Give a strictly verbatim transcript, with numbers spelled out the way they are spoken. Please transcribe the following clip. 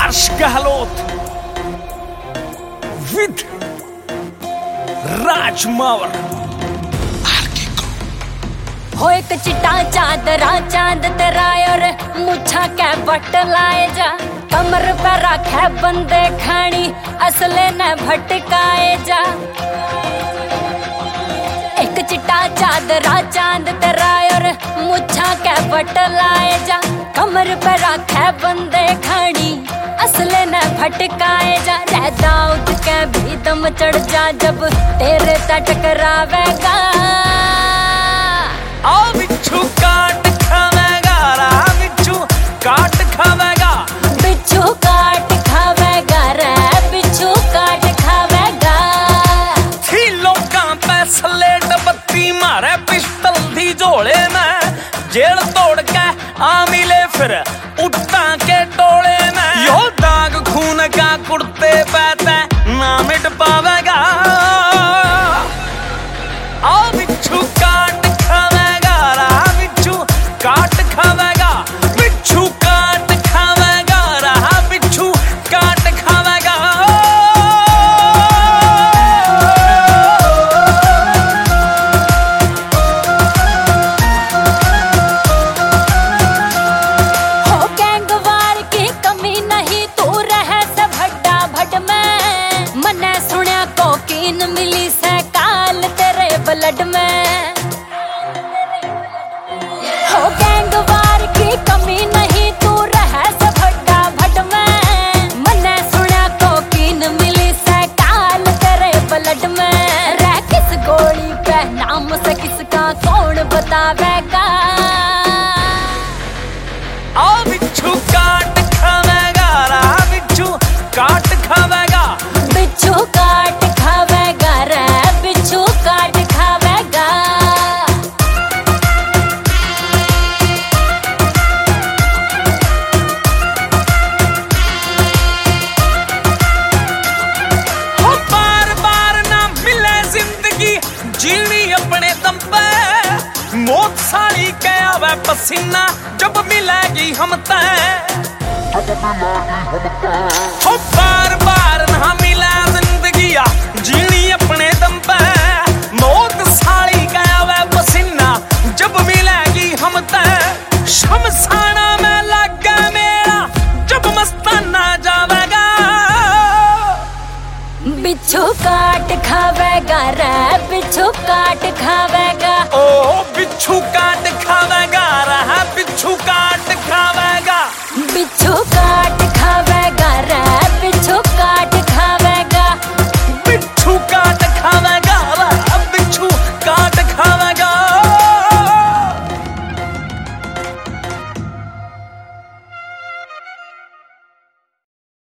हर्ष Gehlot with Raj Mawar हो एक चिट्टा चादरा चांद तेरा और मुछा के बट लाए जा कमर पे रखे बंदे खानी असले न भटकाए जा एक चिट्टा चादरा चांद तेरा और मुछा के बट लाए जा कमर पे रखे बंदे खानी असले न भटकाए जा रह दाऊद के भी दम चढ़ जा जब तेरे तट टकरावेगा आ बिच्छू काट खावेगा रा बिच्छू काट खावेगा बिच्छू काट खावेगा रे बिच्छू काट खावेगा थी लोकां पे सलेट बत्ती मारे पिस्टल दी झोले में जेल तोड़ के आ मिले फिर उठा के टोले में यो दाग खून का कुर्ते पैते ना मिट पावेगा आ बिच्छू काट खावेगा रा बिच्छू काट खावेगा बिच्छू काट खावेगा रा बिच्छू काट खावेगा हो गैंगवार की कमी नहीं तू रहे से भड्डा भट में मने सुनिया कोकीन मिली से काल तेरे ब्लड में हो गैंगवार की कमी नहीं तू रहे से भड्डा भट में मने सुनिया कोकीन मिली से काल तेरे ब्लड में रह किस गोली पे नाम से किसका कौन बतावेगा आ बिच्छू काट खावेगा रा बिच्छू काट खावेगा बिच्छू काट खावेगा रे बिच्छू काट खावेगा हो बार बार ना मिले जिंदगी जीनी अपने दम पे मौत साली के आवे पसीना जब मिलेगी हम तय हो बार बार ना मिले जिंदगी जीनी अपने दम पे मौत साली के आवे पसीना जब मिलेगी हम तय शमशाना में लगा मेरा जब मस्ताना जावेगा बिच्छू काट खावेगा रे बिच्छू काट खावेगा ओ बिच्छू काट खावेगा रहा बिच्छू काट खावेगा बिच्छू काट